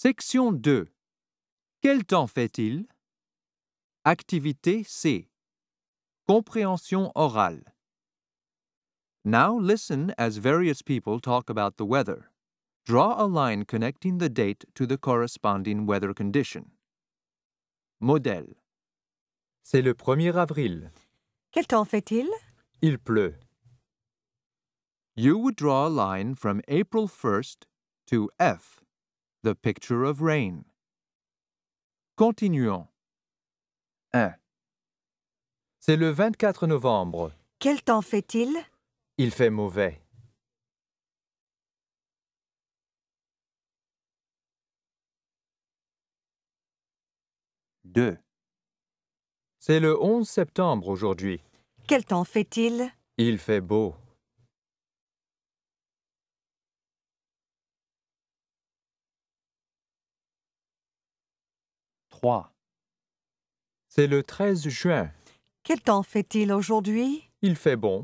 Section 2. Quel temps fait-il? Activité C. Compréhension orale. Now listen as various people talk about the weather. Draw a line connecting the date to the corresponding weather condition. Modèle. C'est le 1er avril. Quel temps fait-il? Il pleut. You would draw a line from April 1st to F, the picture of rain. Continuons. 1. C'est le 24 novembre. Quel temps fait-il? Il fait mauvais. 2. C'est le 11 septembre aujourd'hui. Quel temps fait-il? Il fait beau. 3. C'est le 13 juin. Quel temps fait-il aujourd'hui? Il fait bon.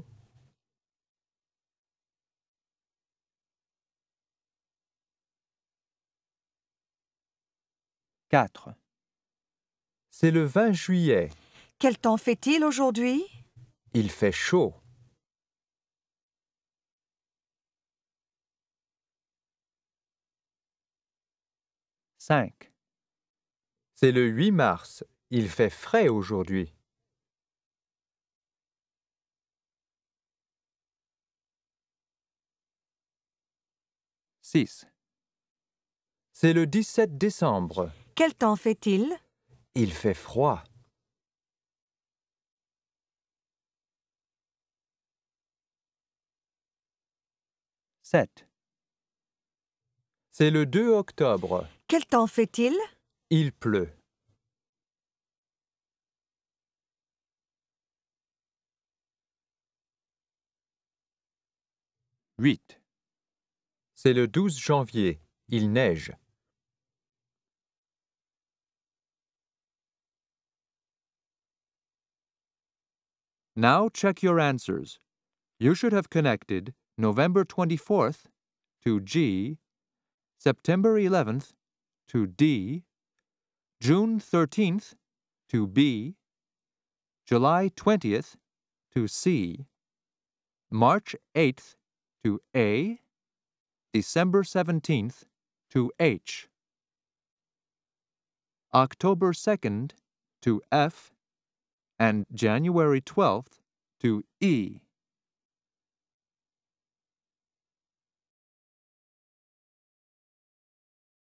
4. C'est le 20 juillet. Quel temps fait-il aujourd'hui? Il fait chaud. 5. C'est le 8 mars. Il fait frais aujourd'hui. 6. C'est le 17 décembre. Quel temps fait-il? Il fait froid. 7. C'est le 2 octobre. Quel temps fait-il? Il pleut. 8. C'est le 12 janvier. Il neige. Now check your answers. You should have connected November 24th to G, September 11th to D, June 13th to B, July 20th to C, March 8th to A, December 17th to H, October 2nd to F, and January 12th to E.